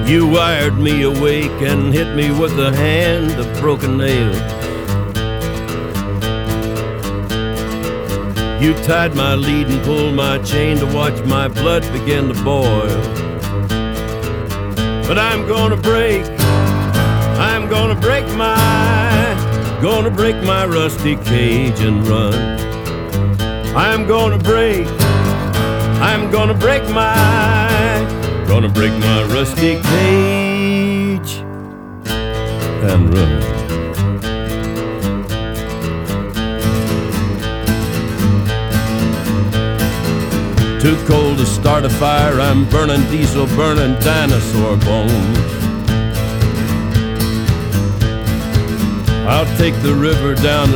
You wired me awake and hit me with a hand of broken nails. You tied my lead and pulled my chain to watch my blood begin to boil. But I'm gonna break my rusty cage and run. I'm gonna break my rusty cage and run. Too cold to start a fire, I'm burning diesel, burning dinosaur bones. I'll take the river down